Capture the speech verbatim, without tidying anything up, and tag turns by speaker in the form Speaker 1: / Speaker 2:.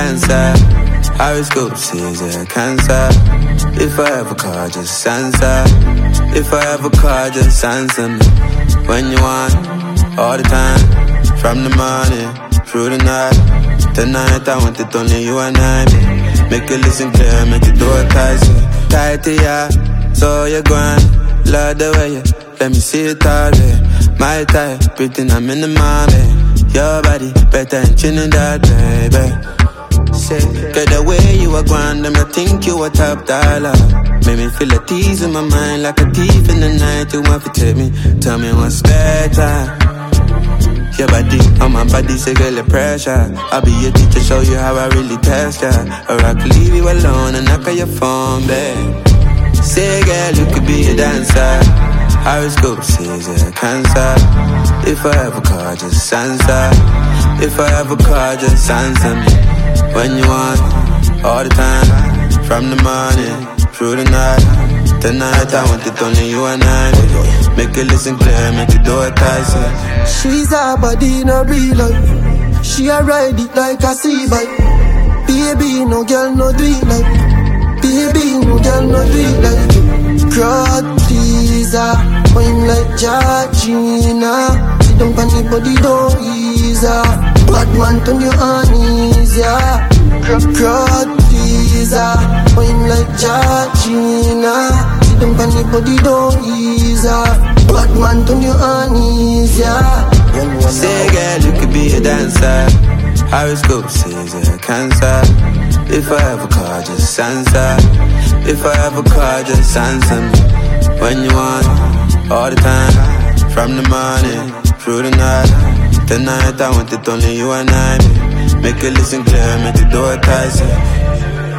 Speaker 1: dancer. Horoscope says you're cancer. If I ever call, just answer. If I ever call, just answer me. When you want, all the time. From the morning, through the night. Tonight I want it only you and I, babe. Make you listen clear, make you do it tight. Tight to ya, so you're going. Love the way you, let me see it all, babe. My type, pretty I'm in the morning. Your body, better than Trinidad, baby. Say, get the way you are grand, and I think you are top dollar. Make me feel a tease in my mind, like a thief in the night. You want to take me, tell me what's better. Your body, on my body, say girl the pressure. I'll be your teacher, show you how I really test ya. Or I could leave you alone and knock on your phone, babe. Say girl, you could be a dancer. Horoscope says you're cancer. If I ever call, just answer. If I ever call, just answer me. When you want, all the time. From the morning, through the night. Tonight I want it only you and I. Make it listen clear, make it do it tight.
Speaker 2: She's a body in a real life. She a ride it like a sea bike. Baby, no girl, no do it like. Baby, no girl, no do it like. Crowd pleaser, wine like Georgina. Sit down on the body, don't ease her. Bad man turn your knees, yeah. Crowd pleaser, wine like Georgina. Sit down on the body, don't ease her. Bad man turn your knees, yeah.
Speaker 1: Say girl, you could be a dancer. Horoscope says you're cancer. If I ever call, just answer. If I ever call, just answer me. When you want, all the time. From the morning, through the night. Tonight I want it only you and I, babe. Make it listen clear, make it do it tight.